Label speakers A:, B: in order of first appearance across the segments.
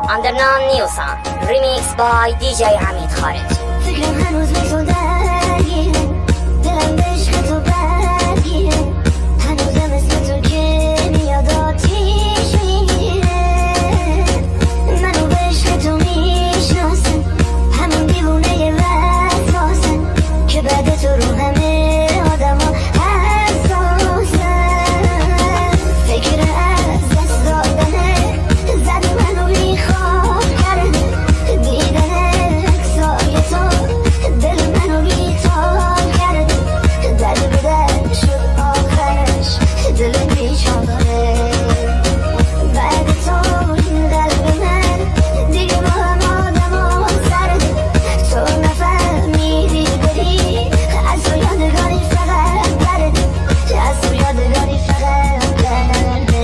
A: Undernan Newsan Remix by DJ حمید خارجی.
B: فکرم هنوز به تو درگیره، دلم به عشق تو برگیره، هنوزم مثل تو که میاد آتیش میگیره. منو به عشق تو میشناسن، همون دیوونه وسواسن که بعد تو رو همه آدما حساسن. فکر از دست دادنه زد منو بیخواب کرده، دیدن عکسای تو دل منو بیتاب کرده. در به در شد آخرش دل بیچاره، بعد تو این قلب من دیگه با هم آدما سرده. تو نفهمیدی بری از تو یادگاری فقط برده، از تو یادگاری فقط برده.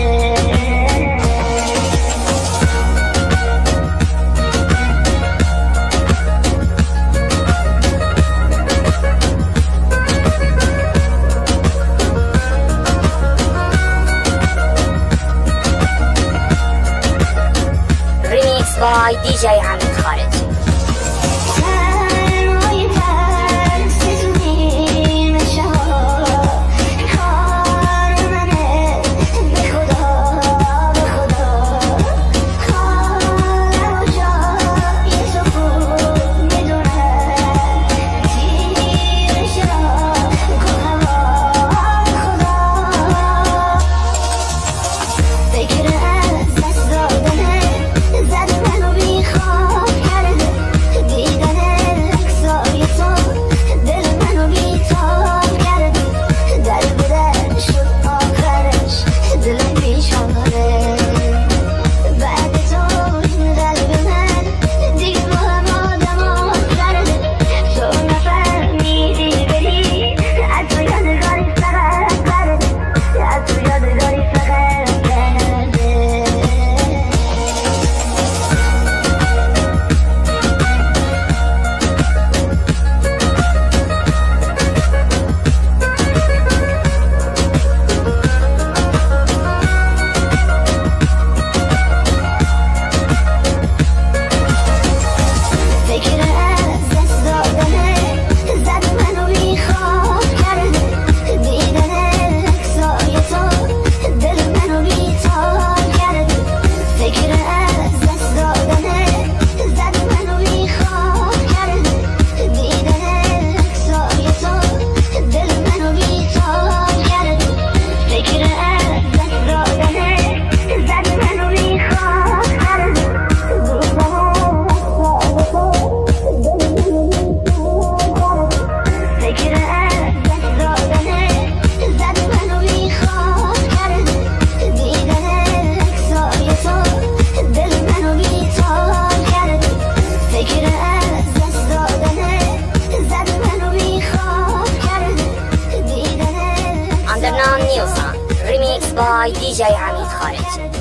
A: Remix by DJ حمید خارجی.
B: تنهای ترس تو نیمه شب کار منه، به خدا به خدا حالم و جای تو خوب میدونم. تیر شب کن هوا خدا، فکر از دست دادنه زد منو بیخواب کرده، دیدن عکسای تو دل منو بیتاب کرده. در به در شد آخرش دلم بیچاره، بعد تو این قلب من دیگه با هم آدما سرده. تو نفهمیدی بری از تو یادگاری فقط برده، از تو یادگاری فقط برده. فکر از دست دادنه زد منو بیخواب کرده، دیدن عکسای تو دل منو بیتاب کرده. فکر از دست دادنه زد منو بیخواب کرده، دیدن عکسای تو دل منو بیتاب کرده. فکر از دست دادنه زد منو بیخواب کرده، فکر از دست دادنه زد منو بیخواب کرده، دیدن عکسای تو دل منو بیتاب کرده. فکر از دست دادنه زد منو بیخواب کرده، دیدن
A: Undernan Newsan Remix by DJ حمید خارجی.